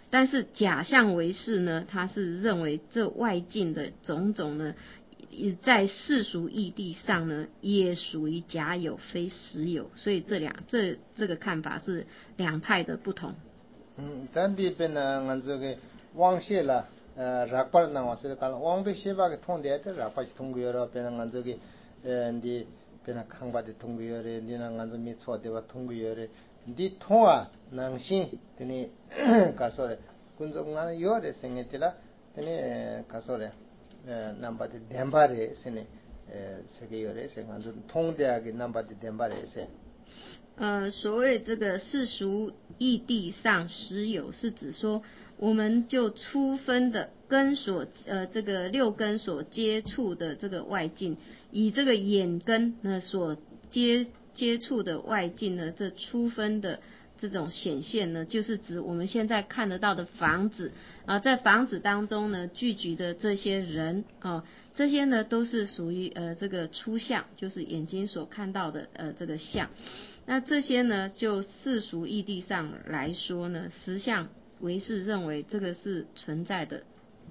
但是假相唯识呢，他是认为这外境的种种呢，在世俗义谛上呢，也属于假有非实有，所以这个看法是两派的不同。 但这边呢，这个往些了，rakpar na wase kala wang be sheba ke thon de te rakpa chi thong yo ro pe na ngan zo ge ndi pe na khang ba de thong yo re ndi na ngan zo mi chwa de ba thong yo re ndi thon a nang shin te ni ka so re kun zo ngan yo re seng te la te ni ka so re namba de demba re se ne se ge yo re se ngan zo thong de a ge namba de demba re se。 所谓这个世俗义谛上实有，是指说我们就初分的根所这个六根所接触的这个外境，以这个眼根呢所接触的外境呢，这初分的这种显现呢，就是指我们现在看得到的房子啊，在房子当中呢聚集的这些人啊，这些呢都是属于这个初相，就是眼睛所看到的这个相。那这些呢，就世俗义谛上来说呢，实相唯识认为这个是存在的。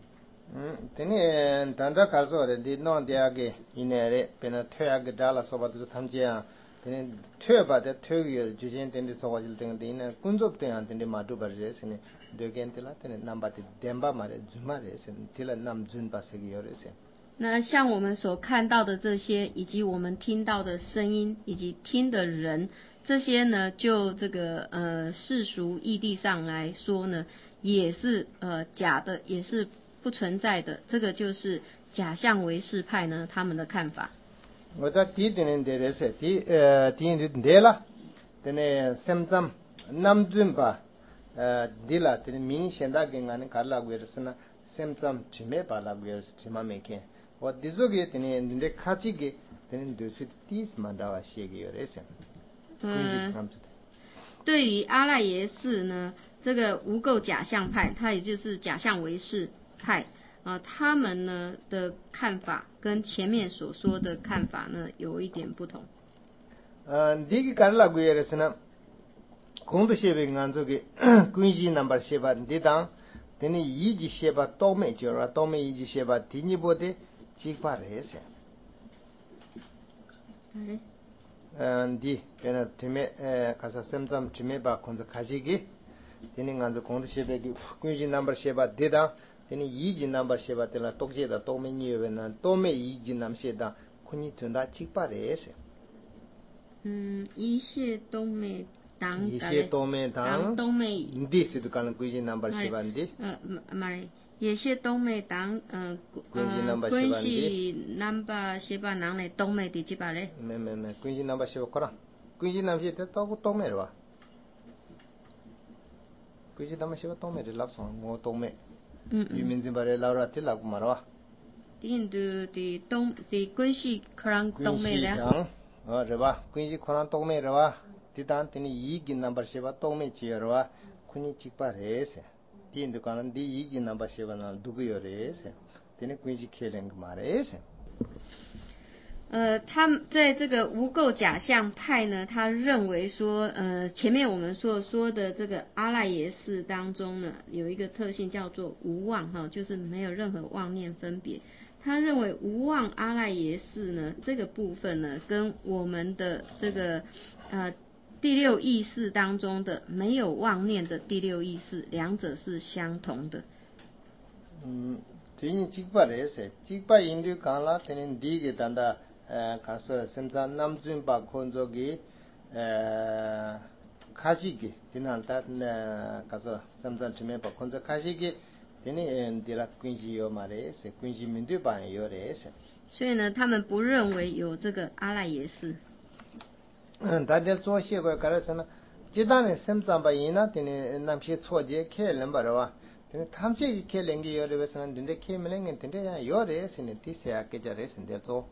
tene tanda karso re di non dia ge inere pena thya ge dala soba du thamje tene thya ba de thya ge jujen tene soba jil tene dine kunjop te an tene madu bar je sene de gen tela tene namba de demba mare juma re sene tela nam jun pa se ge yore se。 那像我们所看到的这些，以及我们听到的声音，以及听的人，这些呢，就这个世俗义谛上来说呢，也是假的，也是不存在的。这个就是假相唯识派呢他们的看法。 我在第一点的人是第一点了，等呢semzam namjun ba dila等明显的跟俺卡拉贵是呢semzam chime ba la贵是chima meke。我第这个等呢你的卡几个等呢就是第满大话写个有人是。 对于阿赖耶识呢，这个无垢假相派，它也就是假相唯识派他们呢的看法跟前面所说的看法呢有一点不同。 第一个拉贵的是呢，空的写呗，按这个关系 number 写吧，你当等你一级写吧，倒霉就是倒霉一级写吧，第二步的几把人是。di pena time kasa semzam time ba konza kaji gi tini nganzo konda shebe gi kunji number sheba deda tini yiji number sheba tela tokje da tome nyewe na tome yiji nam sheda kuni tunda chikpa re se yishe tome dang yishe tome dang tome ndi sidu kan kunji number sheba ndi mare也是东美党关系 number 些吧人嘞东美第几把嘞没关系 number 些吧关系 number 些都东美了吧关系 number 些吧东美的拉上我东美渔民这边老了的老古马了印度的东的关系可能东美了是吧关系可能东美了吧的当的你一个 number 些吧东美去了吧可你几把人是तीन दुकान दी ये नंबर से बना दुगयो रे से तेने कोई जी खेलेंगे मारे से 他们在这个无垢假相派呢，他认为说，前面我们所说的这个阿赖耶识当中呢，有一个特性叫做无妄哈，就是没有任何妄念分别。他认为无妄阿赖耶识呢，这个部分呢，跟我们的这个第六意识当中的没有妄念的第六意识，两者是相同的。 对你几把人是几把印度讲了，等你第一个单的卡说现在南尊把工作给开始给，今天他卡说现在这边把工作开始给，等你第二关系有嘛嘞？是关系面对办有嘞是。 所以呢，他们不认为有这个阿赖耶识。 大家做些个干什么？这当然生长吧，因那等你那些错觉开了吧，是吧？等你他们这开两个月的为什么？等你开没两个，等你有的是你第三个家的是的做。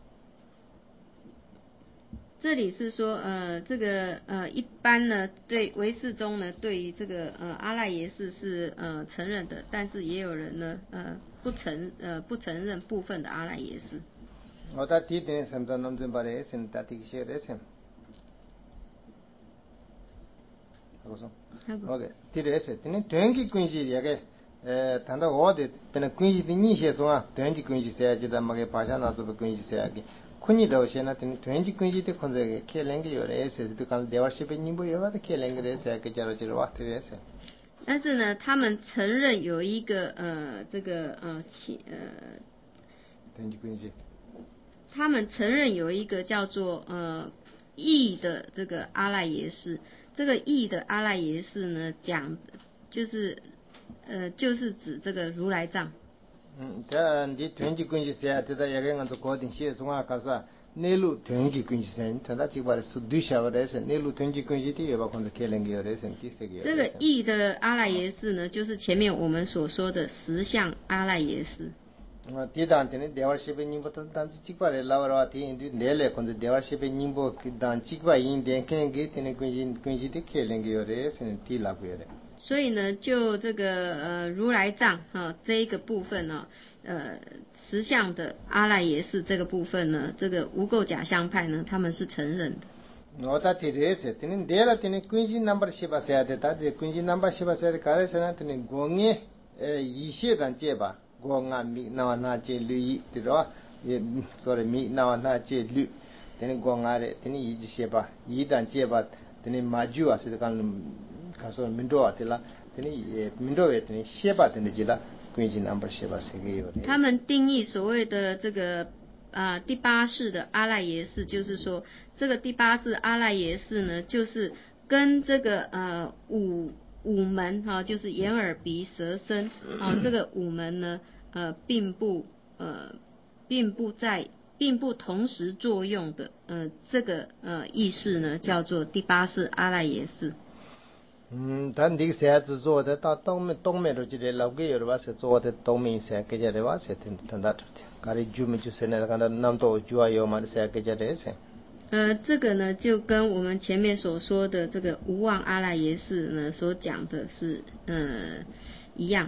这里是说，这个一般呢，对唯识中呢，对于这个阿赖耶识是承认的，但是也有人呢不承认部分的阿赖耶识。 我在第一点生长农村把的是大地些的是。 하고서 하고. 오케이 디레스 되는 된기 군지 얘게 단다 어디 배는 군지 니 해서가 된기 군지 세야지다 막에 바샤나서 군지 세야기 군이도 세나든 된기 군지데 컨저게 켈랭게 요레스 그 대화시베 님보 요와데 켈랭게 세야게 자로지로 와트레스 但是呢，他们承认有一个他们承认有一个叫做义的这个阿赖耶识。这个义的阿赖耶识呢，讲就是指这个如来藏。 니 된기 군지 세야 되다 야경한테 고딩 시에서가 가서 내루 된기 군지 세야 전다 지바르 수두샤버에서 내루 된기 군지디 여바 건데 켈랭게요레서 디세게 这个义的阿赖耶识呢，就是前面我们所说的十相阿赖耶识。 디단테네 대화시베 님부터 담지 찍바레 라와라 디인디 내래 건데 대화시베 님보 단 찍바 인데 켄게 테네 군지디 켈랭게요레서 디라고요레 所以呢，就这个如来藏这一个部分呢，十相的阿赖耶识这个部分呢，这个无垢假相派呢，他们是承认的。 노다 티레세 티는 데라 티는 군지 넘버 14세야 되다. 군지 넘버 14세야 가르쳐나 티는 공에 이시단 제바 공아 미 나와나 제르이 들어 소리 미 나와나 제르 티는 공아레 티는 이지세바 이단 제바 티는 마주아 세간 가서 민도아텔라 티는 민도에 티는 셰바 티는 지라 군지 넘버 14세게요. 他们定义所谓的这个第八世的阿赖耶识，就是说这个第八世阿赖耶识呢，就是跟这个五门就是眼耳鼻舌身这个五门呢并不同时作用的这个意识呢，叫做第八世阿赖耶识。 但这个现在做的到东面都这里老给有的话是做的东面现在给家的话是挺大的，咖喱猪没就是那个南头猪啊有嘛的现在给家的是。 这个呢就跟我们前面所说的这个无妄阿赖耶识呢所讲的是一样。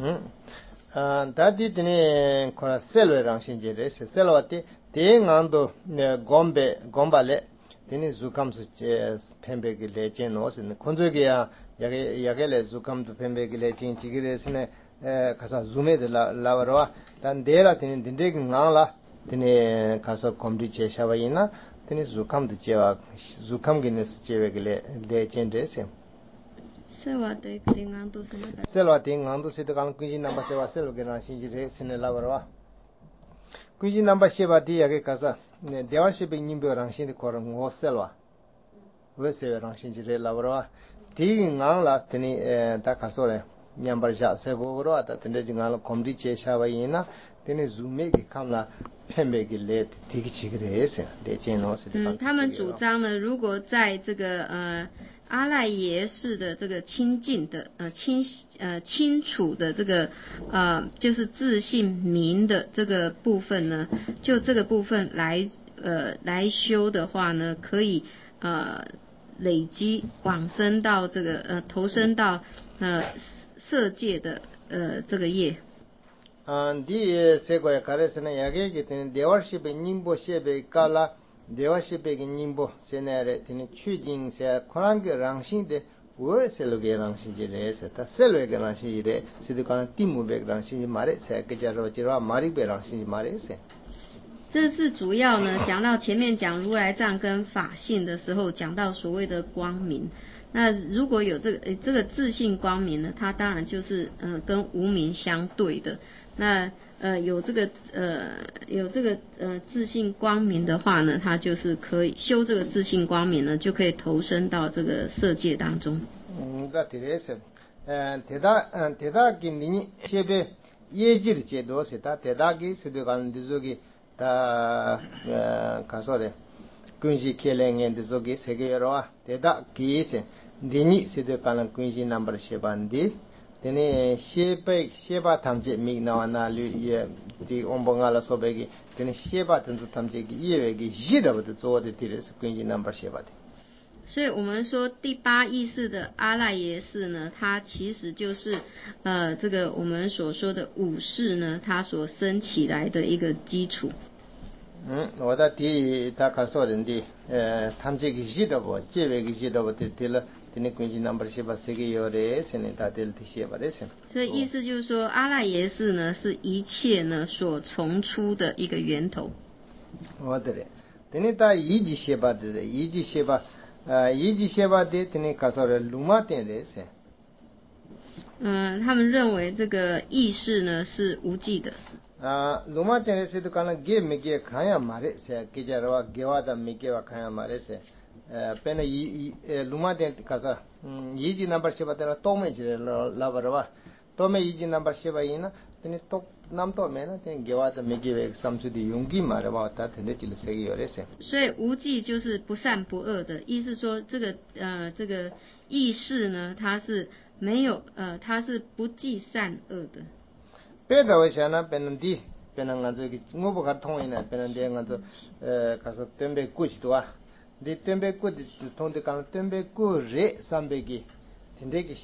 다디 드네 코라 셀웨랑 신제레 셀와티 대응안도 곰발레 드네 주감스 펜베기 레젠노스네 콘조기야 야게레 주감도 펜베기 레진 지기레스네 가서 줌에들 라와로와 단 데라 드네 딘데기 나라 드네 가서 콤디 제샤바이나 드네 주감도 제와 주감기네스 제웨길레 레젠데세 Selwa tingandu sida kan kunji namba sewa selo gena shinjire sine lawarwa kunji namba sheba di yage kasa dewa shebe nyimbe rang shin de korang ngo selwa we sewa rang shinjire lawarwa di ngang la tini ta kasore nyambar sha sebo goro ata tinde jingang la komdi che shawa yina tini zume ki kamla pembe ki le tiki chigire ese de jeno sida 他们主张呢，如果在这个阿赖耶识的这个清净的清楚的这个就是自性明的这个部分呢，就这个部分来修的话呢，可以累积往生到这个投生到色界的这个业。 디 세고야 가레스나 야게 기ten 대화시베 님보 시베 깔라 대화시베기 님보 세네레 티니 추징세 코란게 랑신데 오셀로게 랑신지레세 타 셀웨게 랑신지레 시드카나 티무베 랑신지 마레 세케자로 지라 마리베 랑신지 마레세 这是主要呢，讲到前面讲如来藏跟法性的时候，讲到所谓的光明。那如果有这个自性光明呢，它当然就是跟无明相对的。那有这个自性光明的话呢，它就是可以修这个自性光明呢，就可以投身到这个色界当中。 那对是，대다 긴니 시베 예지르 제도세 다 대다기 스드간 디조기 다 가서래 군시 켈랭엔 디조기 세계여와 대다 기세 니니 스드간 군시 넘버 7반디 tene sheba tamje mi nawana lu ye di ombongala sobegi tene sheba tanzu tamje gi yewegi jida bud zo de tires kunji number sheba de 所以我们说第八意识的阿赖耶识呢，它其实就是这个我们所说的五识呢，它所生起来的一个基础。 我的第他看说人的tamje gi jida bo jewe gi jida bo de tile tini kunji number sheba segi yore sene ta del ti sheba re sen。 所以意思就是说，阿赖耶识呢是一切呢所从出的一个源头。 对，tini ta yiji sheba de yiji sheba de tini kasore luma ten re sen。 他们认为这个意识呢是无记的。 luma ten re se to kana ge me ge khaya mare se ke jarwa gewa da me ge wa khaya mare se pena luma ten kasa yiji number sheba de to me jire la barwa to me yiji number sheba ina tini to nam to me na tini gewa da me ge ve samsu di yungi mare wa ta tene chile se ge yore se。 所以无记就是不善不恶的意思，说这个意识呢，它是没有它是不计善恶的。 Peda washana penandi penanganzo ki ngobo karthongina penandi nganzo kaso tembe kuch toa di tembe ku di tonde kan tembe ku re sambegi tindeki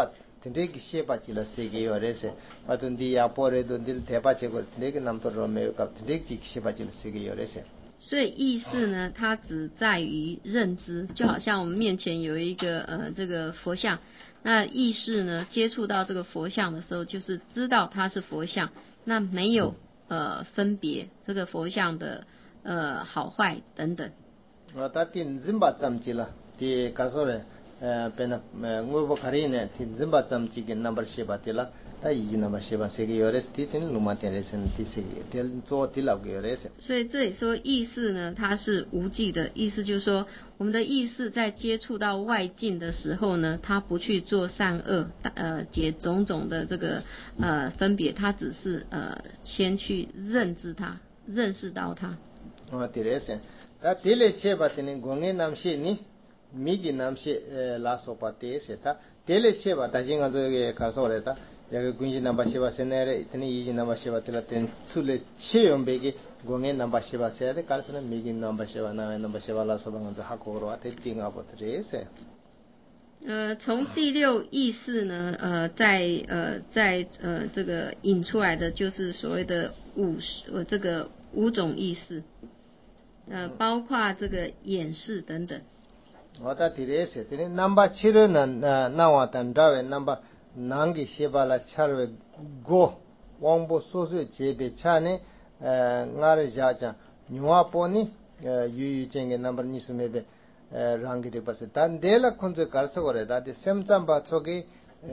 shepa chila sege yorese patundi yapore do dil thepa chego tindeki namto romeo kap tindeki shepa chila sege yorese。 所以意识呢，它只在于认知，就好像我们面前有一个这个佛像，那意识呢接触到这个佛像的时候，就是知道它是佛像，那没有分别这个佛像的好坏等等。 ta tin zimba chamchila ti kasore pena ngobo kharine tin zimba chamchi ke number sheba tila ta yiji number sheba sege yores ti tin luma ten sen ti sege tel zo tila ge yores。 所以这里说意识呢，它是无记的，意思就是说，我们的意识在接触到外境的时候呢，它不去做善恶解种种的这个分别，它只是先去认知它，认识到它。 Tiresen ta tele cheba tene gonge namshe ni migi namshe la sopa te se ta tele cheba ta jinga zo ge kasore ta ya ge kunji namba sheba senere tene yiji namba sheba tela ten sule cheyombe ge gonge namba sheba se de karsana migi namba sheba na namba sheba la soba nganzo hakoro ate tinga botre se。 从第六意识呢，在这个引出来的就是所谓的这个五种意识，包括这个眼识等等。 我提的是，这里 number 7那我等着为 number 9个7了7为5王不说说这边7呢我的家长牛啊婆呢有这个 number 你是没被rangi de pas tan dela khunze karsa gore da de semcham ba choge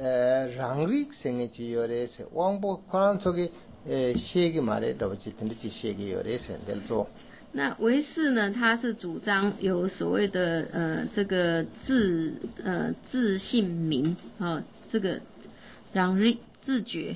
rangri senge chi yore se wangbo khan choge shegi mare da chi tin chi shegi yore se del zo。 那唯识呢，它是主张有所谓的这个自性明这个rangri自觉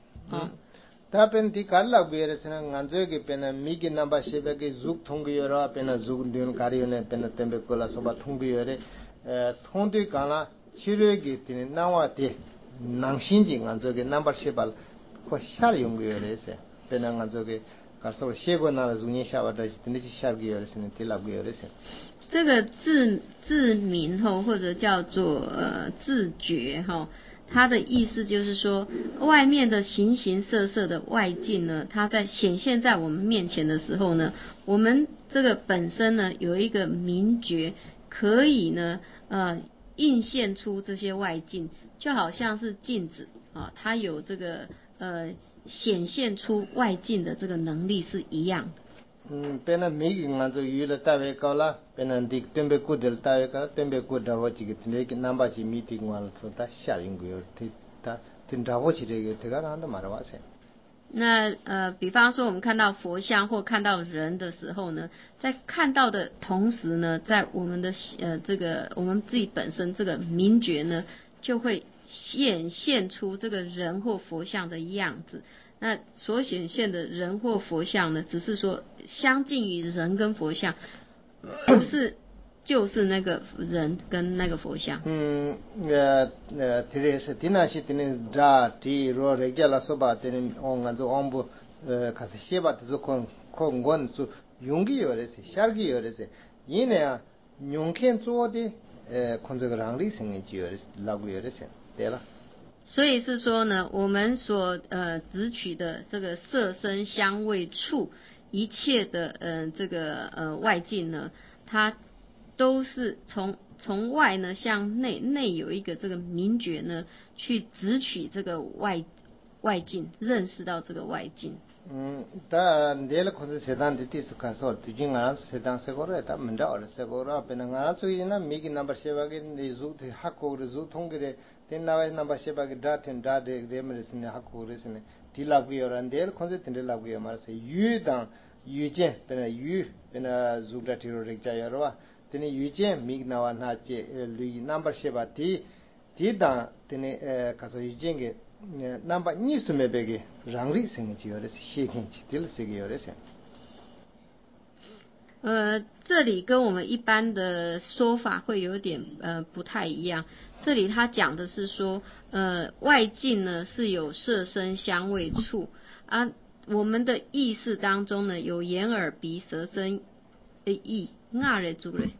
ta pen ti kala bere sena nganzo ge pena migi namba shebe ge zug thong yora pena zug din kari ne pena tembe kola soba thong yore thong de kala chire ge tin nawa te nangshin ji nganzo ge number shebal ko shar yung yore se pena nganzo ge karso shego na zunye shawa da tin chi shar ge yore sene te lag yore se。 这个自明或者叫做自觉它的意思就是说，外面的形形色色的外境呢，它在显现在我们面前的时候呢，我们这个本身呢有一个明觉，可以呢映现出这些外境，就好像是镜子它有这个显现出外境的这个能力是一样的。 pena migi nganzo yula tawe kala pena dik tembe kudel tawe kala tembe kudawo chigi tinde ki namba chi meeting wal so ta sharing go ta tindawo chi de te gara anda marwa se。 那比方说我们看到佛像或看到人的时候呢，在看到的同时呢，在我们的这个我们自己本身这个明觉呢，就会显现出这个人或佛像的样子。那所显现的人或佛像呢，只是说相近于人跟佛像，不是就是那个人跟那个佛像。 tire se tinashi tine da ti ro regala soba tine onganzo ombu kase sheba tzo kongon su yungi yore se shargi yore se yine ya nyongken zo de konzo rangri senge ji yore lagu yore se dela。 所以是说呢，我们所执取的这个色声香味触一切的这个外境呢，它都是从外呢向内，内有一个这个明觉呢，去直取这个外境，认识到这个外境。 다 내일 콘서 세단 디티스 가서 뒤진 안 세단 세고라 다 문다 어르 세고라 베는 안 저기나 미기 넘버 세바게 니주 하코르 주 통게레 텐나와 넘버 세바게 다텐 다데 데메르스네 하코르스네 딜라부여란 내일 콘서 텐델라부여 말세 유당 유제 베나 유 베나 주그라티로 렉자여와 테니 유제 미기 나와 나제 루이 넘버 세바티 디다 테니 가서 유제게 넘버 니스메베게 랑리 생기요레스 시행치 딜세기요레스 这里跟我们一般的说法会有点不太一样。这里他讲的是说，外境呢是有色声香味触啊，我们的意识当中呢有眼耳鼻舌身意，哪来住嘞？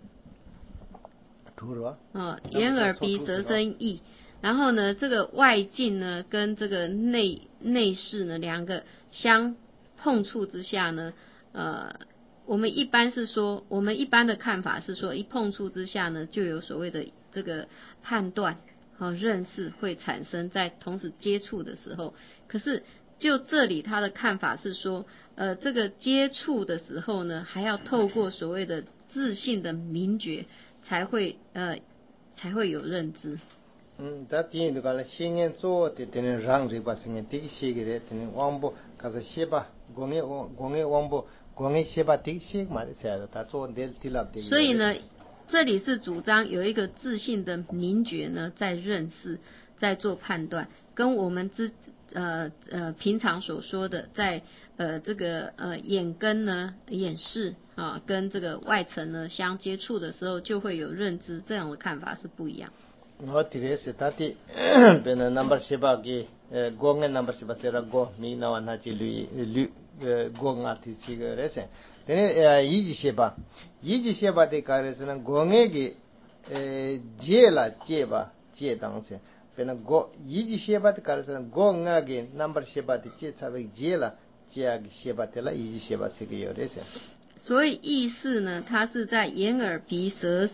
眼耳鼻舌身意。然后呢，这个外境呢跟这个内视呢两个相碰触之下呢，我们一般的看法是说，一碰触之下呢，就有所谓的这个判断、认识会产生在同时接触的时候。可是就这里他的看法是说，这个接触的时候呢，还要透过所谓的自性的明觉，才会有认知。 다 뒤에도 가라 신경 쪼때 되는 랑리 바생에 되게 시기래 되는 왕보 가서 시바 공에 왕보 공에 시바 되게 시 말이야 다 쪼낼 딜랍 되게 所以呢，这里是主张有一个自信的明觉呢，在认识，在做判断，跟我们平常所说的，在这个眼根呢眼视啊，跟这个外层呢相接触的时候，就会有认知，这样的看法是不一样。 어디에서 다티 베나 넘버 세바기 고게 넘버 세바세라 고 미나와 나지 류 고가티 시거레세 데네 이지 세바데 가레스는 고게기 제라 제바 제당세 베나 고 이지 세바데 가레스는 고가게 넘버 세바데 제차베 제라 제야기 세바텔라 이지 세바세기요레세 所以意识呢，它是在眼耳鼻舌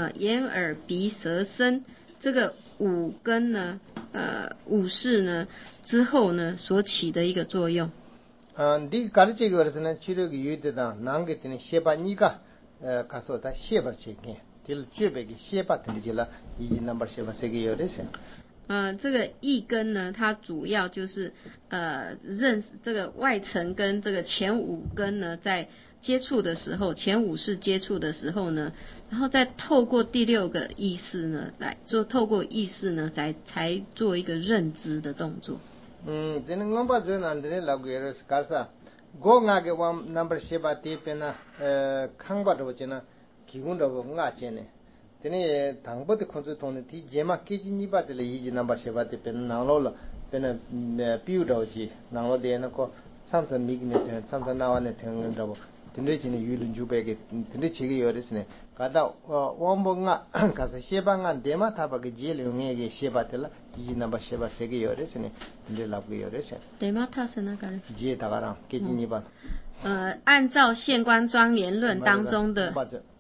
身这个五根呢，五识呢之后呢所起的一个作用。 네 가르치기 그래서는 치료기 유대다 난게 되는 셰바니가 가서 다 셰바 체게 딜 쥐베기 셰바 들지라 이 넘버 셰바 세게 요래서 这个意根呢，它主要就是认识这个外层跟这个前五根呢在接触的时候，前五识接触的时候呢，然后再透过第六个意识呢来做，透过意识呢才做一个认知的动作。 되는 건 봐줘 난데 라고에서 가서 고가게 원 넘버 셰바 티페나 강바도 보잖아 기군도 응아체네 되네 당보드 콘스 돈이 디 제마 깨진이바들 이지 넘버 셰바 티페나 나로라 페나 피우도지 나로데는 거 삼선 미기네 삼선 나와네 되는다고 근데지는 유륜 주베게 근데 지게 요랬으네 가다 원봉아 가서 셰방한 데마 타바게 제일용에게 셰바텔라 이 넘버 셰바 세게 요랬으네 근데 라고 요랬어 데마 타스나 가르 제 다가랑 깨진이반 按照现观庄严论当中的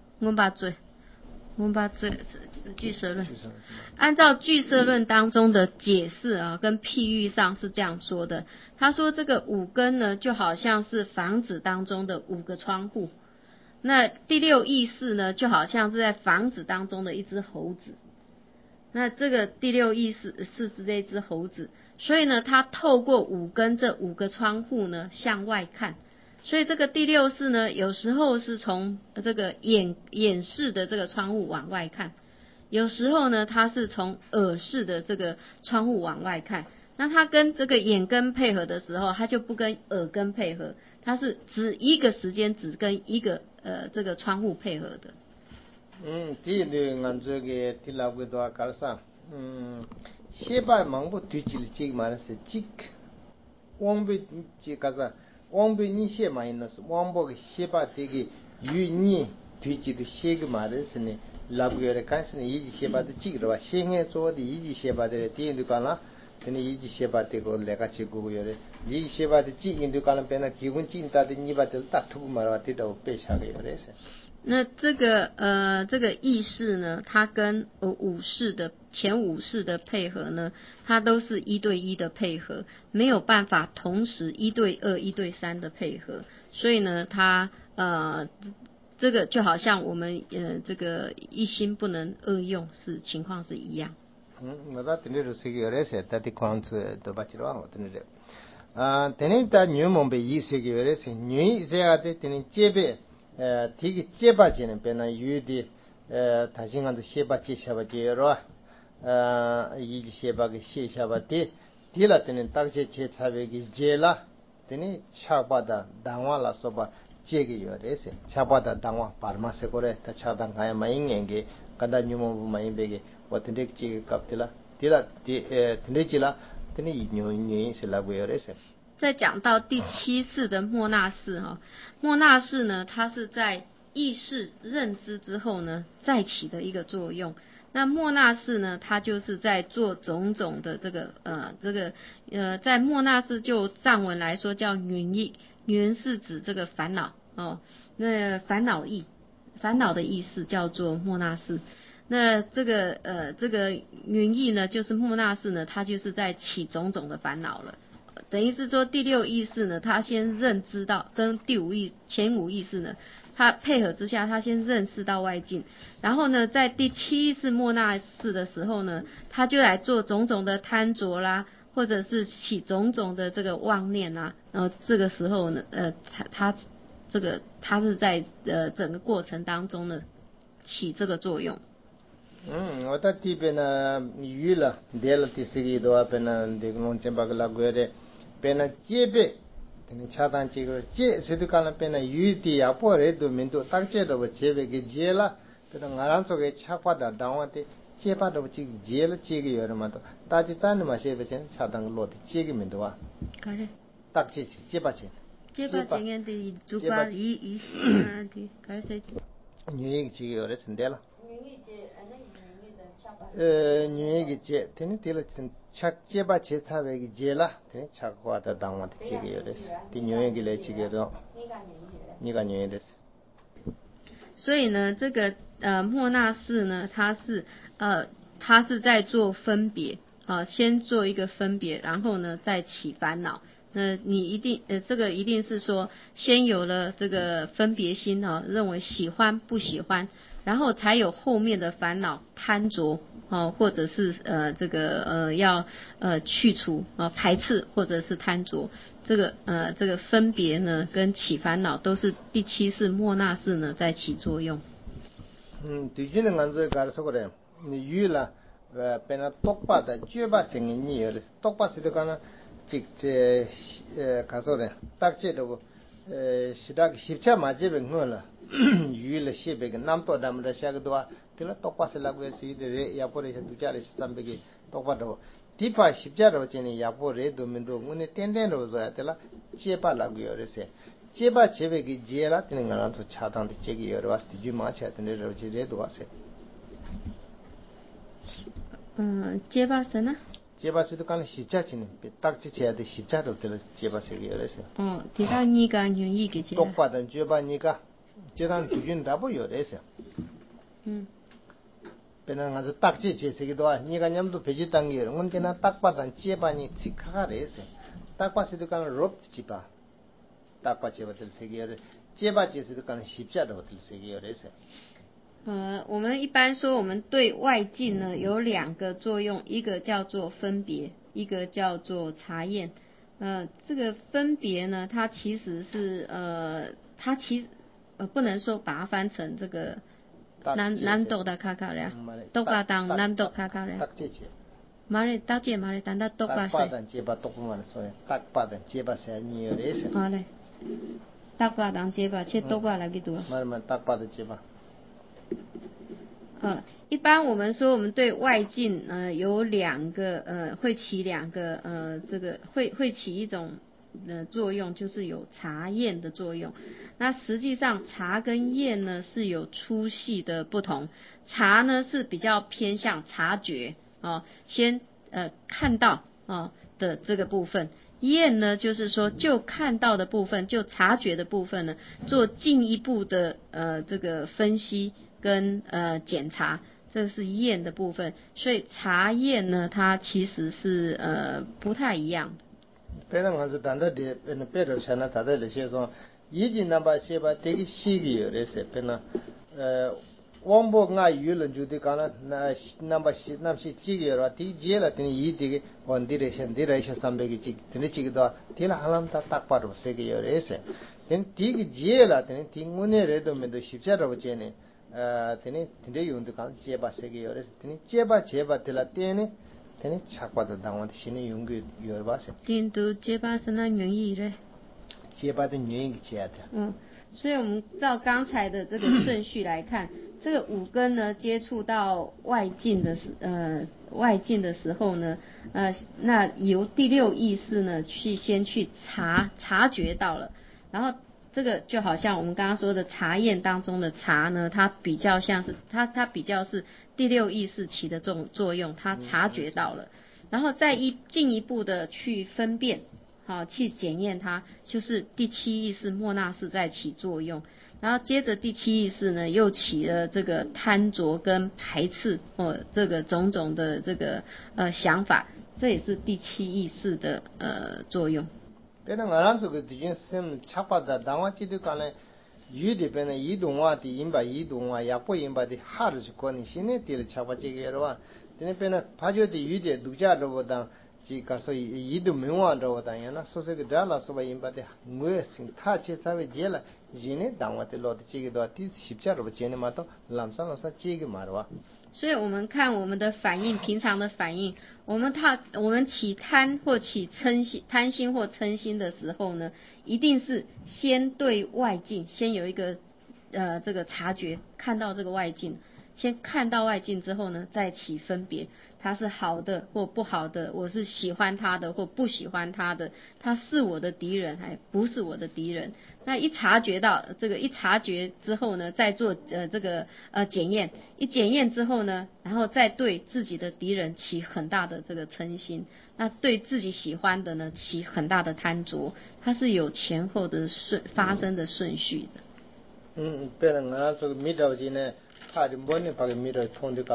我们把俱舍论，按照俱舍论当中的解释啊，跟譬喻上是这样说的。他说这个五根呢，就好像是房子当中的五个窗户，那第六意识呢，就好像是在房子当中的一只猴子。那这个第六意识是这一只猴子，所以呢，它透过五根这五个窗户呢向外看。所以这个第六识呢，有时候是从这个眼视的这个窗户往外看，有时候呢，它是从耳视的这个窗户往外看。那它跟这个眼根配合的时候，它就不跟耳根配合，它是只一个时间只跟一个这个窗户配合的。 뒤에 저기 딜라고도 아까서 시바 망부 뒤질지 말았어 직 왕비 지가서 왕비 니시 마이너스 왕복이 시바 되게 유니 뒤지도 시기 말했으니 라고요래 간스니 이지 시바도 찍으러 시행에 줘도 이지 시바들 뒤에도 가나 근데 이지 시바되고 내가 지고요래 이지 시바도 찍인도 가는 배나 기분 찐다든 니바들 딱 두고 말아 뒤도 빼샤게 요래서 那这个意识呢，它跟武士的前武士的配合呢，它都是1对1的配合，没有办法同时1对2、1对3的配合，所以呢，它这个就好像我们这个一心不能二用情况是一样。 我听你说个人是，但是光是都不知道我听的。等你到牛门被意识个人是，牛这样子等你接被提个接把钱呢，变成有的他现在是写把接下把接了，一写把个写下把的，提了等你大些接差别个接了，等你差把的当完了说吧。接个有的是，差不多当我把嘛是过来，他差当开嘛应该个，看到牛毛不买别个，我听这个搞的了，对了，听这了，听你牛是那个有的是。 再讲到第7世的莫那式哈，莫那式呢，它是在意识认知之后呢再起的一个作用。那莫那式呢，它就是在做种种的在莫那式就藏文来说叫云意。云是指这个烦恼那烦恼的意思叫做莫那式。那这个云意呢，就是莫那式呢，它就是在起种种的烦恼了。等于是说第6意识呢，它先认知到跟前5意识呢，它配合之下，它先认识到外境，然后呢，在第7意识莫那式的时候呢，它就来做种种的贪着啦。或者是起种种的这个妄念啊，然后这个时候呢，它是在整个过程当中呢起这个作用。 我在这边呢，鱼了，跌了第4个多啊，边呢，这个弄千把个拉过来，边呢接呗，等你恰当这个接，谁都看了边呢鱼的呀，不然都民都当接的我接呗给接了，边呢俺让这个恰发的当我的。接把的这个接了这个有的嘛都，大家站的嘛些不钱，恰当落的这个名头啊。 可是。 大接把钱。 接把钱的主把一些的，可是。 女的这个有的成的了。女的接，天天得了恰接把钱差别个接了，天天恰花的当我的这个有的是，对女的来这个的，你个女的是。 所以呢，这个莫那式呢，它是在做分别先做一个分别，然后呢再起烦恼。那你一定这个一定是说先有了这个分别心认为喜欢不喜欢，然后才有后面的烦恼贪着或者是要去除排斥或者是贪着。这个分别呢跟起烦恼都是第7世莫那式呢在起作用。 对于那个搞的说过的，你遇了被那多把的绝把生意你有的，多把是的讲呢。这看说的，大家都是那个10嘛这边弄了，鱼了些别个，南多咱们的下个多，对了，多把是那个是的人，也不是度假的300个，多把的，第把10的话呢，也不是都没都，我们天天都做，对了，接把那个有的是，接把这边个接了，等我们做恰当的这个有的话，是就马起来，等你肉接多是。 接把什么？ 接把是都讲了10钱呢，别大几钱的10都得了，接把是个有的是。 提到你个愿意给接。 多把的接把你个，这当最近大不有的是。别那俺是大几钱是个多，你个伢们都别去当个，我们今天大把的接把你吃卡的是，大把是都讲了肉接把，大把接把得是个有的，接把就是都讲了10都得是个有的是。 我们一般说我们对外境呢有2个作用，一个叫做分别，一个叫做察验。这个分别呢，它其实是不能说把它翻成这个南斗的卡卡了，斗巴当南斗卡卡了。马来大姐马来单的斗巴谁？ 大接把斗不嘛所以大把的接把谁你有的是。 好嘞，大把当接把，切斗巴来给多。 慢大把的接把。 一般我们说我们对外境有2个会起2个这个会起一种作用，就是有察验的作用。那实际上察跟验呢是有粗细的不同，察呢是比较偏向察觉先看到的这个部分。验呢，就是说就看到的部分，就察觉的部分呢，做进一步的这个分析跟检查，这是验的部分。所以查验呢，它其实是不太一样的。 배는 가서 단다데 배는 배를 샤나 다들 해서 이지 넘바 셰바 되게 시기요 그래서 배는 왕보가 유를 주디 가나 넘바 남시 지기요 티 제라 티니 이디게 원디레션 디레션 삼백이 지 티니 지기도 티라 할람다 딱 바로 세기요 그래서 티 티기 제라 티니 팅문에래도 메도 십자로 제네 티니 티데 용도 간 제바 세기요 그래서 티니 제바 티라 티니 tenés chakpada dangwante shine yungu yorba se tindu结巴是那原意嘞， 结巴的原因结的。 所以我们照刚才的这个顺序来看，这个五根呢接触到外境的时候呢，那由第六意识呢先去察觉到了，然后这个就好像我们刚刚说的查验当中的查呢，它比较像是它比较是第六意识起的这种作用，它察觉到了，然后再进一步的去分辨，去检验它，就是第七意识莫那识在起作用，然后接着第七意识呢又起了这个贪着跟排斥这个种种的这个想法，这也是第七意识的作用。 배는 알아서 그 뒤진 셈 착받다 당화지도 간에 유디 배는 이동화디 임바 이동화 약보 임바디 하르 주거니 신의 딜 착받지게로와 되는 배는 바저디 유디 누자로보다 지 가서 이도 명화로보다 야나 소세게 달라서 임바디 무에싱 타치 사베 제라 지네 당화데 로디 지게도 티 십자로 제네 마도 람산로사 지게 마르와 所以我们看我们的反应，平常的反应，我们起贪或起贪心或嗔心的时候呢，一定是先对外境先有一个这个察觉，看到这个外境，先看到外境之后呢，再起分别，它是好的或不好的，我是喜欢他的或不喜欢他的，他是我的敌人还不是我的敌人。那一察觉到这个，一察觉之后呢，再做这个检验，一检验之后呢，然后再对自己的敌人起很大的这个嗔心，那对自己喜欢的呢起很大的贪着，它是有前后的发生的顺序的。 배는 알아서 미다오지네 파리 뭐네 바게 미러 통디갈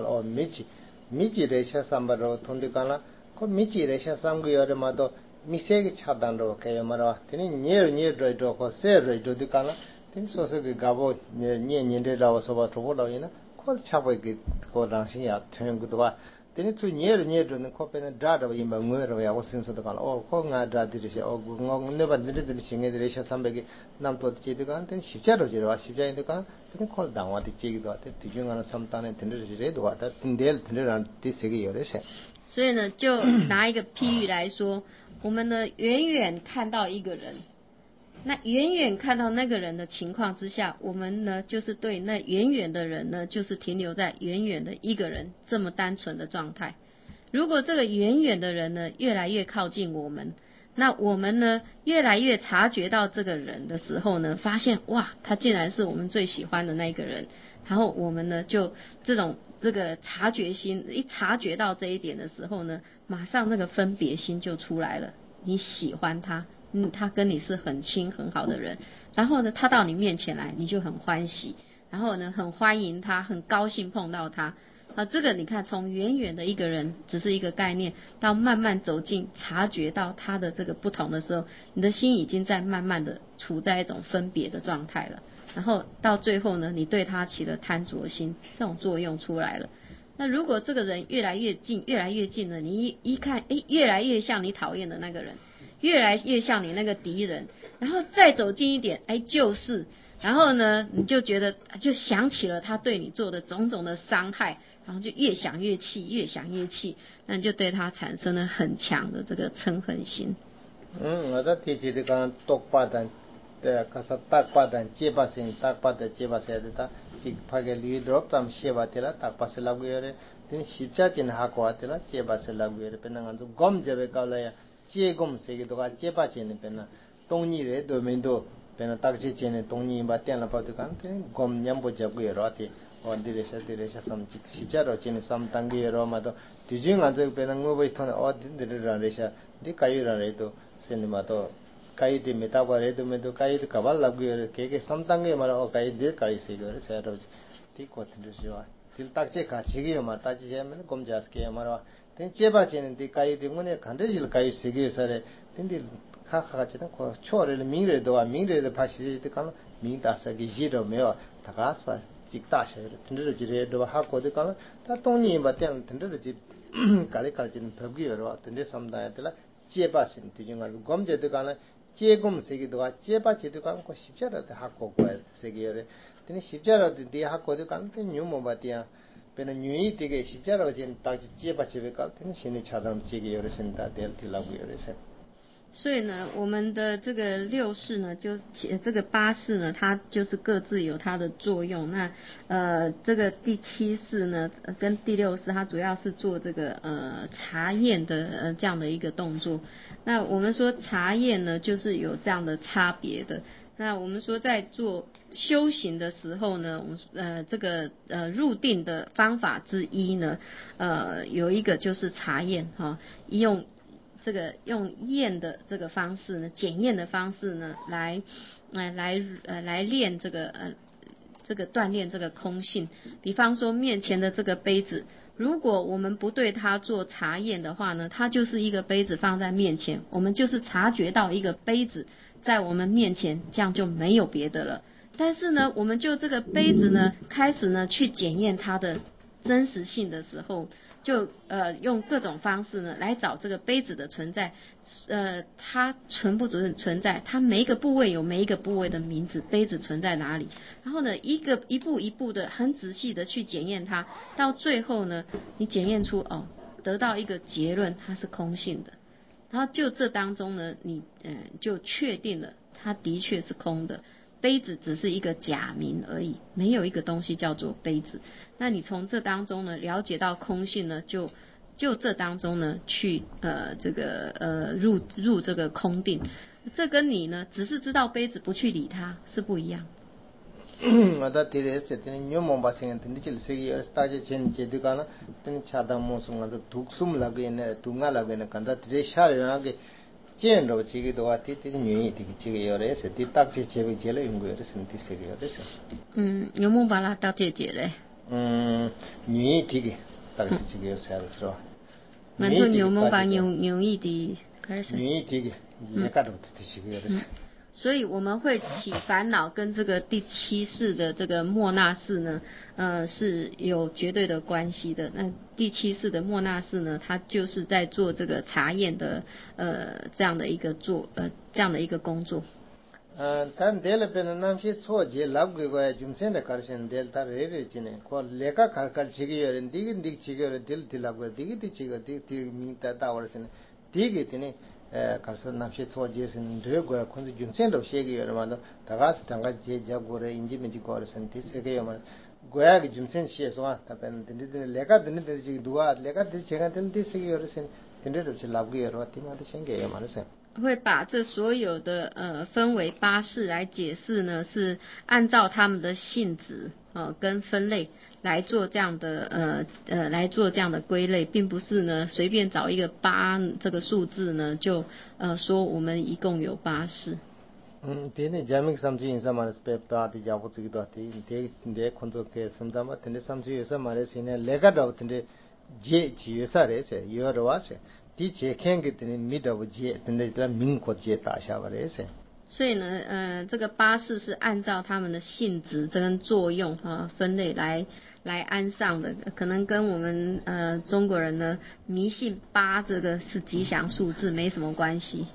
미지 레샤 삼바로 통디갈라 그 미지 레샤 삼고여마도 미세게 차단로 개여마라 되니 니르니르도 거 세르도 디갈라 되니 소소게 가보 니니데라서 봐 조보라이나 코 차보게 고랑시야 퇴응도와 되니 또 니르니르는 코페는 다다 임바 응어로야 오신서도 갈라 코가 다디르시 ngong 네반들이 싱에들이 샤삼베게 남도 제도가 되니 십자로 지르와 십자인도가 되니 코 당와디 제기도 왔대 뒤중하는 삼단에 든들지레도 왔다 든델 든들한 디세게 열에세 所以呢，就拿一个譬喻来说，我们呢远远看到一个人，那远远看到那个人的情况之下，我们呢就是对那远远的人呢，就是停留在远远的一个人这么单纯的状态。如果这个远远的人呢越来越靠近我们，那我们呢越来越察觉到这个人的时候呢，发现哇，他竟然是我们最喜欢的那个人，然后我们呢就这个察觉心一察觉到这一点的时候呢，马上那个分别心就出来了，你喜欢他，他跟你是很亲很好的人，然后呢他到你面前来，你就很欢喜，然后呢很欢迎他，很高兴碰到他。这个你看从远远的一个人只是一个概念，到慢慢走近察觉到他的这个不同的时候，你的心已经在慢慢的处在一种分别的状态了，然后到最后呢，你对他起了贪着心，这种作用出来了。那如果这个人越来越近越来越近了，你一看越来越像你讨厌的那个人，越来越像你那个敌人，然后再走近一点就是然后呢你就觉得就想起了他对你做的种种的伤害，然后就越想越气越想越气，那你就对他产生了很强的这个嗔恨心。 我提起这个똑바단 가서 딱 받은 제바생 딱 받은 제바세야 되다 파게 리드롭 좀 쉐바텔라 딱 받으려고 해래 된 십자진 하고 왔더라 제바셀라고 해래 배는 좀 검접에 갈라야 제검 세계도가 제바진에 배는 동리에 도면도 배는 딱지진에 동리 맞대나 받으간 검 냠보 잡고 해라티 어디래서 삼직 십자로 진에 삼단계로 마도 뒤중 앉아 배는 뭐 보이터는 어디들이라래서 디 가유라래도 세니마도 가이디 메타바래도 메도 가이디 가발 라고요 케게 3단계 말어 가이디 가이세요 세로 디 코트르죠 딜 딱제 가치기요 마 따지자면 곰자스케 말어 된 제바제는 디 가이디 문에 간데질 가이세게 서래 딘디 카카가지는 고 초를 민레도와 민레도 파시지 간 민다사기 지로 메어 다가스바 직다셔 딘들 지레도 하고도 간 다동니 바텐 딘들 지 가리까지는 법기여로 딘데 삼다야들 제바신 뒤중가 곰제도 간 제금 세기도가 제바제도 간 고 십자라도 하고 고야 세기여래 딘 십자라도 디 하고도 간 뉴모바티야 베는 뉴이 되게 십자라도 진 딱지 제바제베 간 신이 차담 제기여래 신다 델til라고여래 所以呢，我们的这个六世呢，就这个八世呢，它就是各自有它的作用。那这个第七世呢，跟第六世，它主要是做这个查验的这样的一个动作。那我们说查验呢，就是有这样的差别的。那我们说在做修行的时候呢，这个入定的方法之一呢，有一个就是查验哈，用验的这个方式呢，检验的方式呢，来练这个锻炼这个空性。比方说面前的这个杯子，如果我们不对它做查验的话呢，它就是一个杯子放在面前，我们就是察觉到一个杯子在我们面前，这样就没有别的了。但是呢，我们就这个杯子呢，开始呢去检验它的真实性的时候，就用各种方式呢来找这个杯子的存在，它存不存在，它每一个部位有每一个部位的名字，杯子存在哪里，然后呢一步一步的很仔细的去检验它，到最后呢你检验出得到一个结论，它是空性的，然后就这当中呢你就确定了它的确是空的。杯子只是一个假名而已，没有一个东西叫做杯子。那你从这当中呢了解到空性呢，就这当中呢去入这个空定，这跟你呢只是知道杯子不去理它是不一样。 ada tires tene nyomo baseng tene chil segi staje chen jedugana tene chada mosung da duksum lage ne tunga lage ne kanda tire shar yage chen ro chigi do ati tene nyi ti chigi yore se ti tak che chebe jele yungu yore sen ti segi yore se nyomo bala tak che jele nyi ti ge tak che chigi yore sa ro nganzo nyomo ba nyi ti nyi ti ge ye ka do ti chigi yore se 所以我们会起烦恼，跟这个第七世的这个莫那世呢，是有绝对的关系的。那第七世的莫那世呢，他就是在做这个查验的，这样的一个工作。 但del pen nam shi cho je lab ge go jumsen de karshen del ta re re chine ko leka kar kar chigi yore dig chigi yore dil dilab ge dig ti chigi ti mi ta war sin dig tine karso namshe cho je sin de go kon jumsen do shege yore ma da tagas tanga je ja go re inji mi go re sin ti se ge yoma goya ge jumsen she so ta pen din leka din de ji duwa leka de chega din ti se ge yore sin din de ro chi lab ge yore ti ma de shenge yoma re sin 会把这所有的分为八世来解释呢，是按照他们的性质跟分类来做这样的来做这样的归类，并不是呢随便找一个8这个数字呢就说我们一共有8世。 tene jamik samji insa mare pe pa ti jabu ti do ti de khonzo ke samda ma tene samji esa mare sine lega do tene je ji esa re se yo ro wa se ti che khen ge tene mi do je tene la min ko je ta sha ba re se 所以呢，这个八世是按照他们的性质跟作用分类来安上的，可能跟我们中国人呢迷信8这个是吉祥数字没什么关系。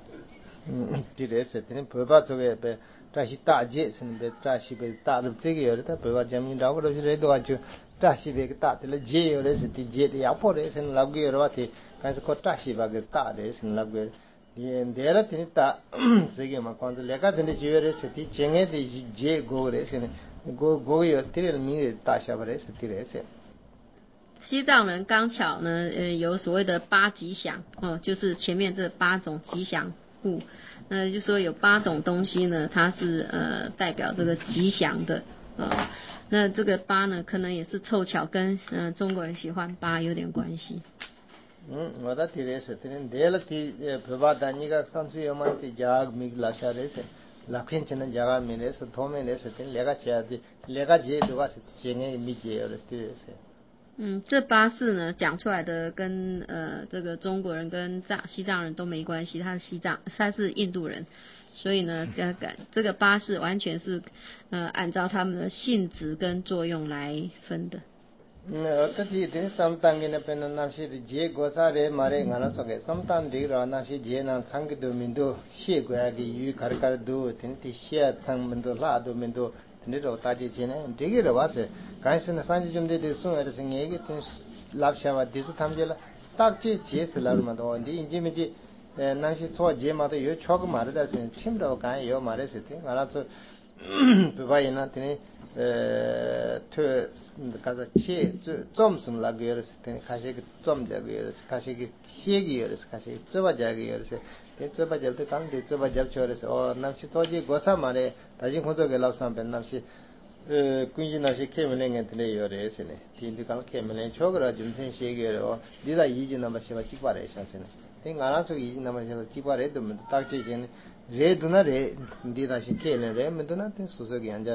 ti re se tene pe ba zo ge pe ta shi ta je sin be ta shi be ta lu te ge yore ta pe ba jamin da ro re do ju ta shi be ta te le je yore se ti je ya po re sin la ge yore wa ti ka ko ta shi ba ge ta re sin la ge dēla tini tā sēki ma kwanza leka tini jiyo re se ti chenge di je go re se go yo tiri mi ta sha ba re se ti re se 西藏人刚巧呢有所谓的8吉祥就是前面这8种吉祥物，就说有8种东西呢它是代表这个吉祥的那这个8呢可能也是凑巧跟中国人喜欢8有点关系。 वदा तिरेसे तिने देल ती प्रभा दानिका संसुयमा ती जाग मिग लाशारेसे लाखिन चने जगह मिलेसे थोमे लेसे तिने लेगा चादी लेगा जे दुगा से चेंगे मिजे और तिरेसे 这八字呢讲出来的跟这个中国人跟西藏人都没关系，他是印度人，所以呢这个八字完全是按照他们的性质跟作用来分的。 तथी दिन समतांगे न पेन नामशी जे गोसारे मारे गाना सके समतान रे राना शी जे ना संग दो मिंदो शे गोया की यु कर कर दो तिन ति शे संग मिंदो ला दो मिंदो तिन रो ताजी जेने देगे रो वासे काइसन सांजी जुमदे दे सो रे संगे के तिन लाभशावा दिस थामजेला ताकचे जे सलार मदो इंदी इंजी मिजी नामशी छो जे मातो यो छोक मारे दा से छिमरो का यो मारे से ति गाना तो बेबायना तिने 가서 좀 숨라고 열었을 때 가시 좀 자고 열었을 가시 시기 열었을 가시 좁아 자고 열었을 때 좁아 잡을 때 좁아 잡쳐서 남시 토지 고사 말에 다시 혼자게 라우산 벤 남시 군지 남시 케밀랭에 들려 열었으네 뒤도 간 케밀랭 초그라 좀생 시기 열어 네가 이지 남시가 찍바래 샤세네 땡아나 쪽 이지 남시가 찍바래 도 딱지 전 레드나 레 네다시 케레레 맨도나 땡 소소기 앉아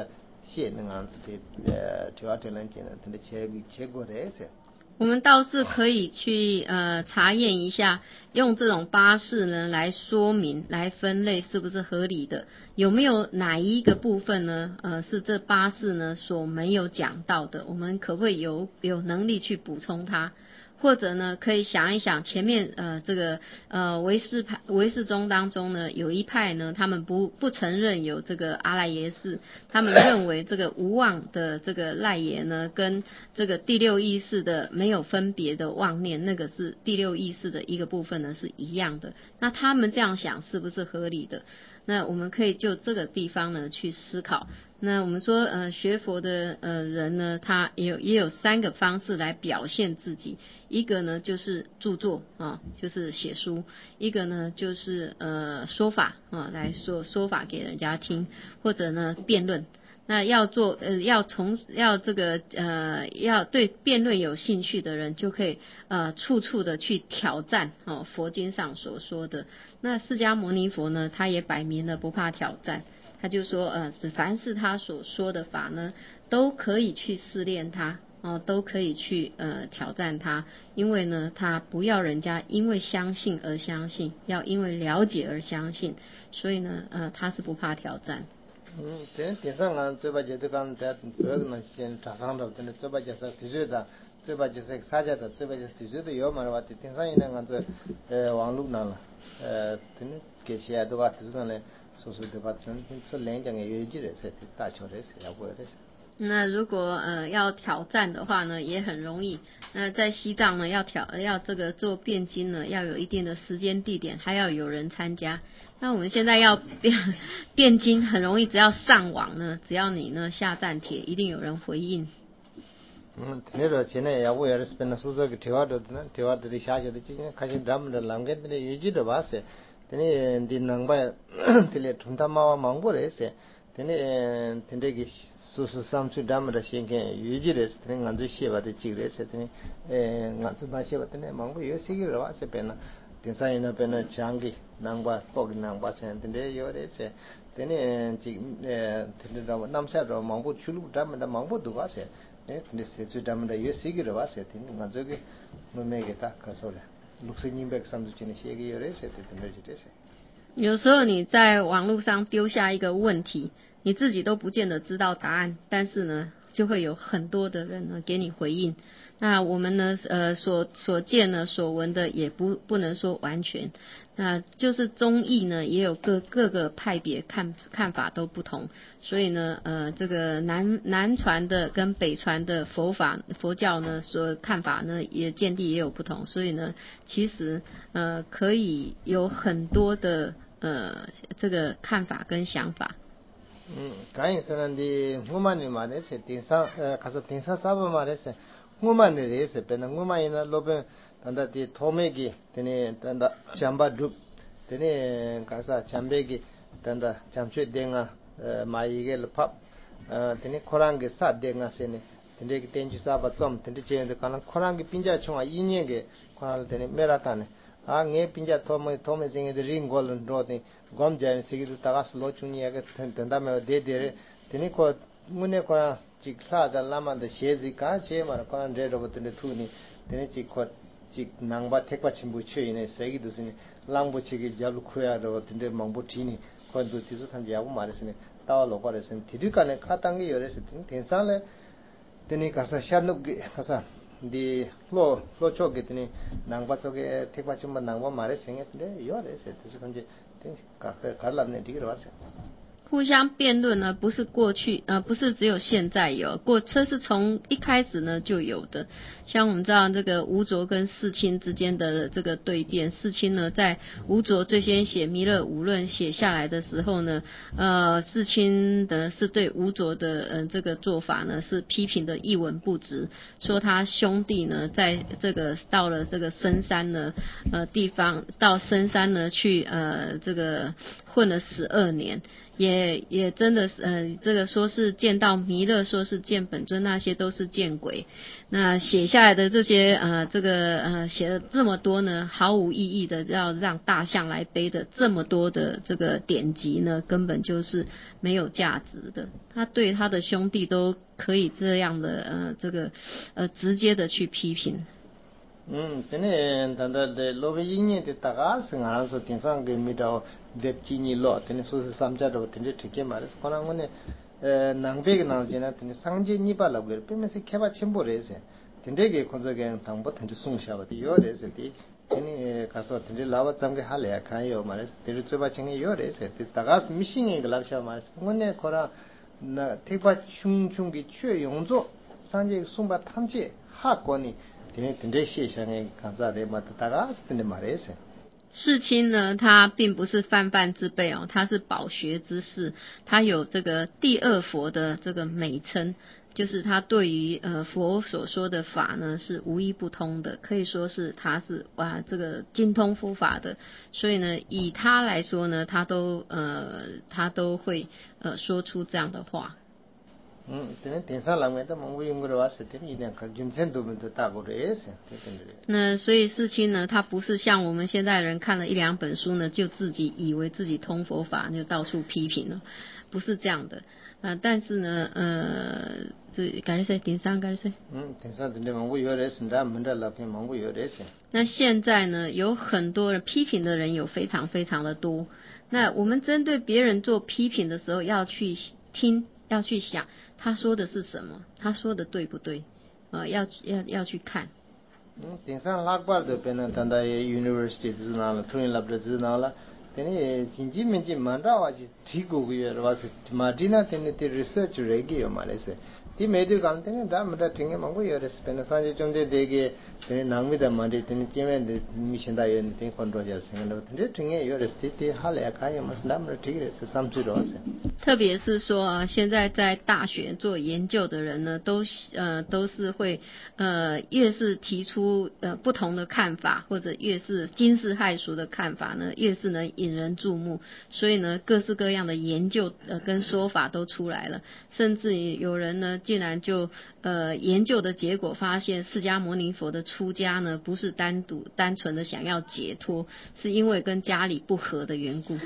我们倒是可以去查验一下，用这种八式呢来说明、来分类是不是合理的，有没有哪一个部分呢是这八式呢所没有讲到的，我们可不可以有能力去补充它？或者呢，可以想一想前面这个唯识宗当中呢，有一派呢，他们不承认有这个阿赖耶识，他们认为这个无妄的这个赖耶呢，跟这个第六意识的没有分别的妄念，那个是第六意识的一个部分呢是一样的。那他们这样想是不是合理的？那我们可以就这个地方呢去思考。那我们说学佛的人呢，他也有三个方式来表现自己，一个呢就是著作就是写书，一个呢就是说法来说法给人家听，或者呢辩论。那要对辩论有兴趣的人，就可以处处的去挑战佛经上所说的。那释迦牟尼佛呢，他也摆明了不怕挑战，他就说凡是他所说的法呢，都可以去试炼他都可以去挑战他，因为呢他不要人家因为相信而相信，要因为了解而相信，所以呢他是不怕挑战。 电上啊，最把这刚在别个那先查上了，但最把这是提示的，最把这是啥家的，最把这提示的有嘛的话，电上那个网络那了，真的给些都把提示呢，说的把说两讲的有几的是大桥的是要不的是。 那如果要挑战的话呢，也很容易。那在西藏呢，要这个做辩经呢，要有一定的时间地点，还要有人参加。那我们现在要辩经，很容易，只要上网呢，只要你呢下站帖，一定有人回应。 那个现在要我也是本来说这个提瓦的下去的，今天开始咱们的两个的有几的吧是，那的能把的冲他妈忙不来是，那这个。수수 삼수 담으라 신경 유지를 했더니 간주 시바데 지그레스 했더니 간주 마시바더니 망고 요시기로 와서 배나 대사이나 배나 장기 낭바 꼭 낭바 했는데 요래서 되네 지금 들으라고 남사로 망고 출루 담으라 망고도 와서 근데 세주 담으라 요시기로 와서 했더니 간주게 뭐매겠다 가서래 룩스님 백삼주 지는 시기 요래서 했더니 저래서 有时候你在网络上丢下一个问题，你自己都不见得知道答案，但是呢就会有很多的人呢给你回应。那我们呢所见呢所闻的也不能说完全，那就是宗义呢也有各个派别看法都不同，所以呢这个南传的跟北传的佛教呢所看法呢也见地也有不同，所以呢其实可以有很多的这个看法跟想法。 가인 사람들이 후만이 말해서 가서 딘사 사바 말해서 후만이 레서 배는 후만이나 로베 단다디 토메기 되네 단다 잠바둑 되네 가서 잠베기 단다 잠취 댕아 마이게 팝 되네 코랑게 사 댕아 세네 되네 텐지 사바 좀 되네 제한테 가는 코랑게 빈자 총아 2년게 코알 되네 메라타네 아 게 빈자 토메 징에 링 골은 로데 곰자인 시기도 다가스 로충이야게 된다면 데데레 되니 코 문에 코라 직사자 라만데 셰지까 제마라 코란 데로부터네 투니 되니 직코 직 낭바 택바 침부 취이네 세기도 스니 랑부치기 잡루 쿠야로 된데 망부티니 건도 뒤서 탄지하고 말했으니 따와로 거래선 디디간에 카땅게 열에서 된산래 되니 가서 샤누기 가서 디 로초게 되니 낭바 쪽에 택바 침부 낭바 말했으니 열에서 뒤서 탄지 갈라네 디기로 왔어요. 互相辩论呢，不是过去，不是只有现在有，这是从一开始呢就有的。像我们知道这个吴卓跟世亲之间的这个对辩，世亲呢在吴卓最先写《弥勒五论》写下来的时候呢，世亲的是对吴卓的这个做法呢是批评的一文不值，说他兄弟呢在这个到了这个深山呢地方，到深山呢去这个混了12年。也真的这个说是见到弥勒，说是见本尊，那些都是见鬼。那写下来的这些写了这么多呢，毫无意义的要让大象来背的这么多的这个典籍呢，根本就是没有价值的。他对他的兄弟都可以这样的直接的去批评。 tene tanda de lobe yinye de tagal singaran so tinsang ge midao depchini lo tene so se samja do tene thike mares kona ngone nangbe ge nang jena tene sangje ni ba la ber pe me se kheba chimbo re se tende ge khonzo ge tangbo tanje sung sha ba de yo re se ti tene kaso tende lawa jamge hale ya khan yo mares tere choba chenge yo re se ti tagas missing ge la sha mares ngone kora na theba chung chung ge chue yongzo sangje sumba tamje ha koni 世亲呢，他并不是泛泛之辈哦，他是饱学之士，他有这个第二佛的这个美称，就是他对于佛所说的法呢是无一不通的，可以说是他是这个精通佛法的，所以呢，以他来说呢，他都会说出这样的话。那所以世亲呢，他不是像我们现在人看了一两本书呢，就自己以为自己通佛法，就到处批评了，不是这样的。但是呢，这该谁顶上该谁？ 顶上的蒙古有人是咱们的那片蒙古有人是。 那现在呢，有很多人批评的人有非常非常的多。那我们针对别人做批评的时候，要去听。要去想他说的是什么，他说的对不对？要去看。 顶上拉挂的边呢，当代 university 知道了，突然来不知道了。等你经济面积蛮大哇，就提高个月哇是，马蒂那等你的 research 来个有嘛来是。이 메디가 간테는 다음에 팅에 망고 여레스 페나 산지 좀데 되게 낭미다 마디 팅 찌메 미신다 연 팅 컨트롤 생각도 근데 팅에 여레스 티 할에 가야 마슬람을 튀게스 삼주로세 特别是说现在在大学做研究的人呢，都是会越是提出不同的看法，或者越是惊世骇俗的看法呢，越是能引人注目。所以呢，各式各样的研究跟说法都出来了，甚至于有人呢，竟然就研究的结果发现，释迦牟尼佛的出家呢，不是单纯的想要解脱，是因为跟家里不和的缘故。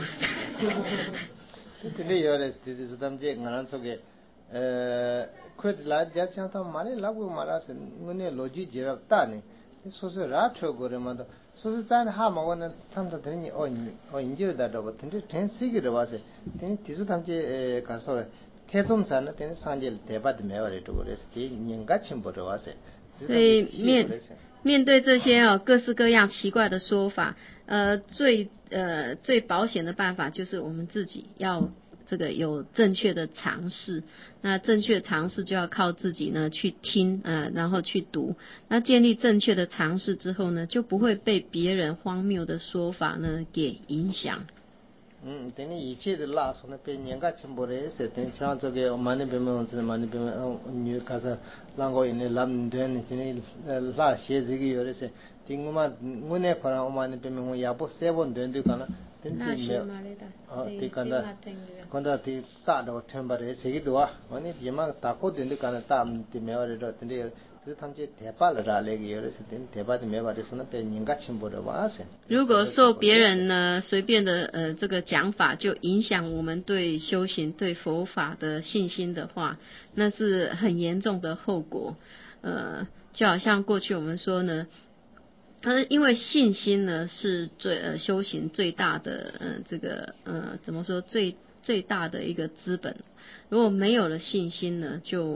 근데 여레스 디디스 담제 ngaran soge khud la ja cha ta mare lagu mara se ngune logi jerap ta ne soso ra tho gore ma do soso chan ha ma won tham ta dhni o injir da do tinde ten sig re wa se tin tisu 담제 ka so 태좀 산은 때는 산질 대바드 매월에 두고 그래서 이 년가 침보러 와서 所以面对这些各式各样奇怪的说法，最保险的办法就是我们自己要这个有正确的尝试。那正确尝试就要靠自己呢去听，然后去读。那建立正确的尝试之后呢，就不会被别人荒谬的说法呢给影响。 等你一切的拉说呢，被人家全部的是等像这个많이 배우면 많이 배우면 니 가서 랑고 있는 람된 이제 라 시즈기 요래서 딩만 문에 거나 많이 배우면 야보 세번 된데 가나 나 시마레다 티간다 건다 티 따도 템바레 세기도와 아니 예마 따고 된데 가나 따 메어레도 근데 如果受别人呢随便的这个讲法就影响我们对修行对佛法的信心的话，那是很严重的后果。就好像过去我们说呢，因为信心呢是修行最大的这个怎么说最大的一个资本。如果没有了信心呢，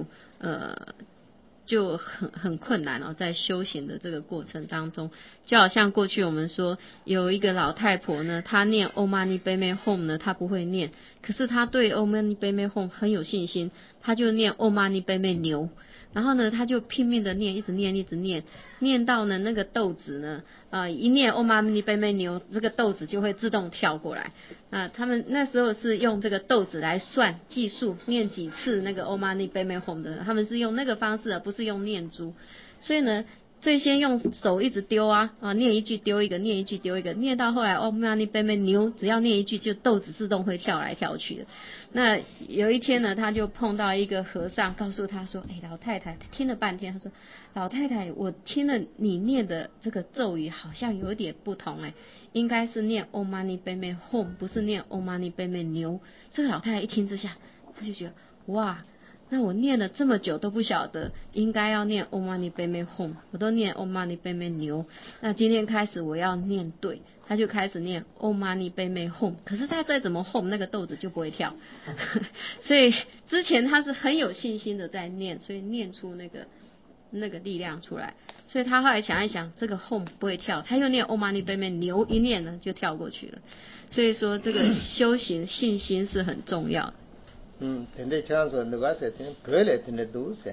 就很困难哦，在修行的这个过程当中，就好像过去我们说有一个老太婆呢，她念 Om Mani Padme Hum 呢，她不会念，可是她对 Om Mani Padme Hum 很有信心，她就念 Om Mani Padme 牛。然后呢，他就拼命的念，一直念，念到呢那个豆子呢，一念 Om Mani Padme 牛，这个豆子就会自动跳过来。他们那时候是用这个豆子来算计数，念几次那个 Om Mani Padme Hum 的，他们是用那个方式，而不是用念珠。所以呢，最先用手一直丢念一句丢一个，念一句丢一个，念到后来 Om Mani Padme 牛，只要念一句，就豆子自动会跳来跳去的。那有一天呢，他就碰到一个和尚，告诉他说：“老太太，听了半天，他说，老太太，我听了你念的这个咒语好像有点不同应该是念 Om Mani Padme Hum， 不是念 Om Mani Padme 牛。”这个老太太一听之下，他就觉得哇，那我念了这么久都不晓得应该要念 Om Mani Padme Hum， 我都念 Om Mani Padme 牛。那今天开始我要念对，他就开始念 Om Mani Padme Hum， 可是他再怎么 Hum， 那个豆子就不会跳。所以之前他是很有信心的在念，所以念出那个力量出来。所以他后来想一想，这个 Hum 不会跳，他又念 Om Mani Padme 牛，一念呢就跳过去了。所以说这个修行信心是很重要的。 tende chanzo nugase tin pele tende duse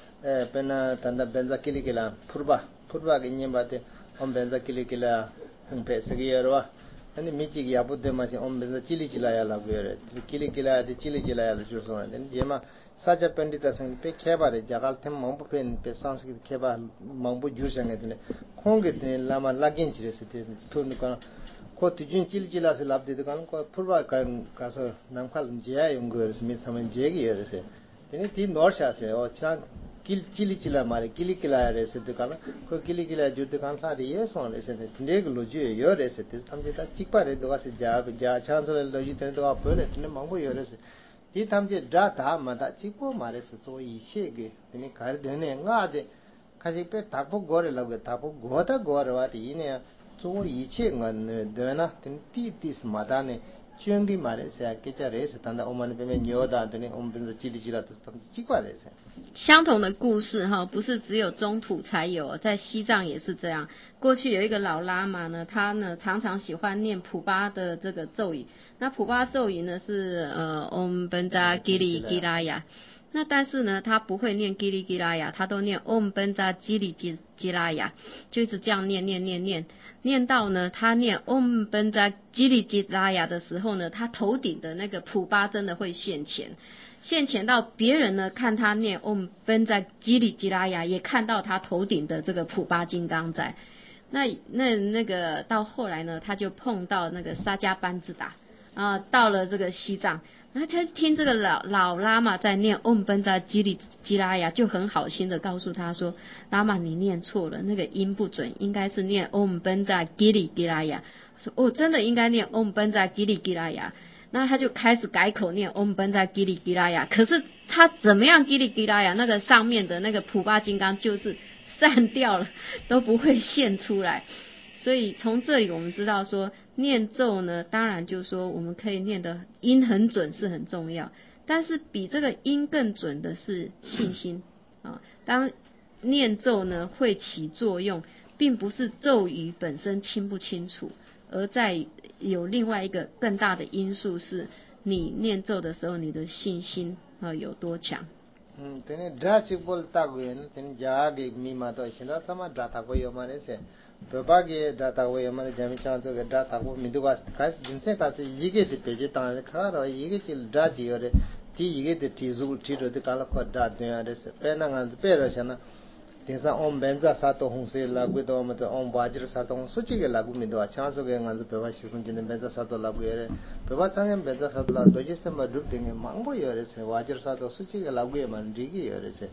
pena tanda benza kilikila purba ge nyembate om benza kilikila pe segiyarwa ani michi gi abude ma si om benza chilikila ya la gere kilikila de chilikila ya la jurso den jema saja pendita sang pe khebare jagal them mambu pe sanskrit kheba mambu jursang den khonge den lama lagin chire se tun ko ko tujun chilchila se labde de kan ko purba kan kaso namkhal jiya yungor smith saman jegi yese teni ti norsha se o chan chilchila mare kilikila rese de kan ko kilikila jud kan sa de yeso le se de loji yo rese te tamje ta chikpa re do se ja chan so loji te do apole tene mangbo yo rese ti tamje dra da ma da chikpo mare se so yi shege teni kar de ne nga de kaji pe tapo gore lagwe tapo goda gore wa ti ne so yi che ngan de na tin ti smada ne chungi mare se kecha res tanda Om Mani Padme nyoda de ne om bin chili chila to chikwa res。 相同的故事不是只有中土才有，在西藏也是这样。过去有一个老喇嘛呢，他呢常常喜欢念普巴的这个咒语。那普巴咒语呢是Om Benda Giri Giraya。那但是呢，他不会念 Giri Giraya， 他都念 Om Benda Giri Giraya， 就一直这样念到呢，他念 Om Benda Giri Giraya 的时候呢，他头顶的那个普巴真的会现前到别人呢看他念 Om Benda Giri Giraya， 也看到他头顶的这个普巴金刚在。那个到后来呢，他就碰到那个沙迦班智达到了这个西藏。然后他听这个老喇嘛在念 Om Benda Giri Giraya， 就很好心的告诉他说，喇嘛你念错了，那个音不准，应该是念 Om Benda Giri Giraya。说真的应该念 Om Benda Giri Giraya。那他就开始改口念 Om Benda Giri Giraya， 可是他怎么样 Giri Giraya， 那个上面的那个普巴金刚就是散掉了，都不会现出来。所以从这里我们知道说，念咒呢，当然就是说我们可以念的音很准是很重要，但是比这个音更准的是信心当念咒呢会起作用，并不是咒语本身清不清楚，而在有另外一个更大的因素是你念咒的时候你的信心有多强。 tene dra chibol ta guen tene ja ge mi ma to shinda sama dra ta go yo mare se baba ge dra ta go yo mare jami chan so ge dra ta go mi du ga ka jinse ka se yige de peje ta ne kha ro yige chil dra ji yore ti yige de ti zu ti ro de kala ko dra de yare se pe na ngan pe ro shana tinsa Om Benza sato hong se la gu do ma to Om Vajra sato hong su chi ge la gu mi do chan so ge ngan pe ba shi sun jin Benza sato la gu yare pe ba chang Benza sato la do ji se ma rup de mang bo yore se Vajra sato su chi ge la gu ye man ri gi yore se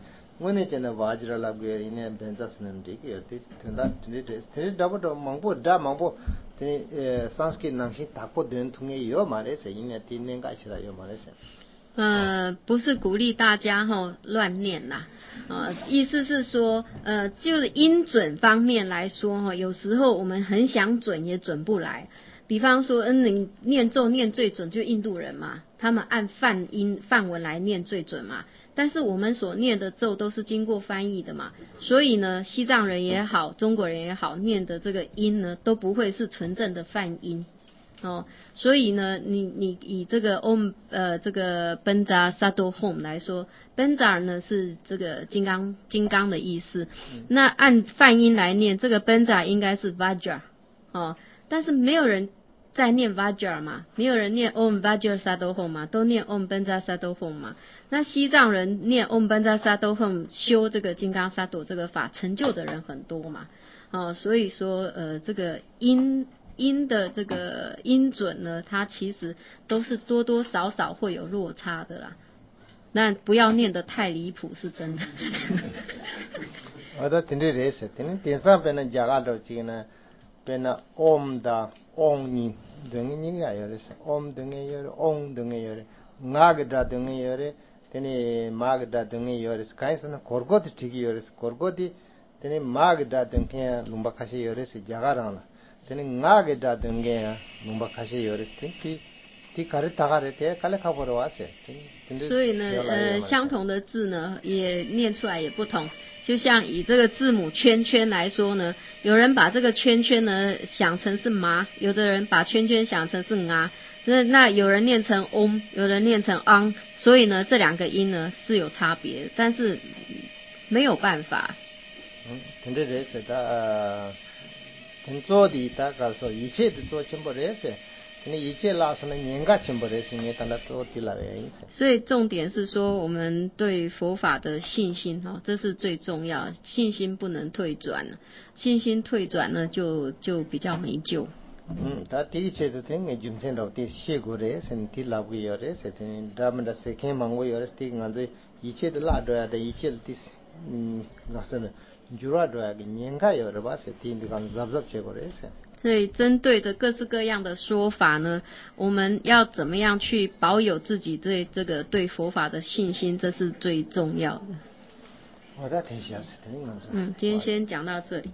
원에 전에 와지라라고 이네 벤자스는 되게 어디 된다 되게 더버도 망보 다 망보 되 상스키 낭시 닦고 된 통에 요 말에서 이네 띠는 가시라 요 말에서 不是鼓励大家乱念啦，意思是说，就音准方面来说有时候我们很想准也准不来。比方说，你念咒念最准就印度人嘛，他们按梵文来念最准嘛。但是我们所念的咒都是经过翻译的嘛，所以呢，西藏人也好，中国人也好，念的这个音呢，都不会是纯正的梵音。所以呢，你以这个这个 Benza Sado Home 来说 ，Benza 呢是这个金刚的意思。那按梵音来念，这个 Benza 应该是 Vajra 但是没有人在念 Vajra 嘛，没有人念 Om Vajra Sado Home 嘛，都念 Om Benza Sado Home 嘛。那西藏人念 Om Benza Sado Home 修这个金刚萨埵这个法成就的人很多嘛，所以说这个音的这个音准呢，它其实都是多多少少会有落差的啦。那不要念得太离谱是真的。 我的听的认识，听电视边的家都记呢，边的 Om 的 Om 你等于你个有的是 Om 等于有的 Om 等于有的 Ngagda 等于有的，等于 Magda 等于有的，开始呢 Korgoti 提起有的是 Korgoti，等于 Magda 等于努巴卡西有的是家上了。तने नागे दा दंगे नुबा खासे योरे ती करे तागारे ते काले खबर वासे 所以呢相同的字呢也念出来也不同，就像以这个字母圈圈来说呢，有人把这个圈圈呢想成是麻，有的人把圈圈想成是啊，那有人念成 om， 有人念成 ang， 所以呢这两个音呢是有差别，但是没有办法。 근데 그래서做的大概说一切的做全部认识，你一切拉上来年个全部认识，你当然做的了原因。 所以重点是说，我们对佛法的信心这是最重要，信心不能退转，信心退转呢就比较没救。 他第一切的听你准先到第写过的，身体拉不要的，是听他们的是看忙过要的，听俺这一切的拉多呀的，一切的那什么。 所以针对的各式各样的说法呢，我们要怎么样去保有自己对这个对佛法的信心，这是最重要的。今天先讲到这里。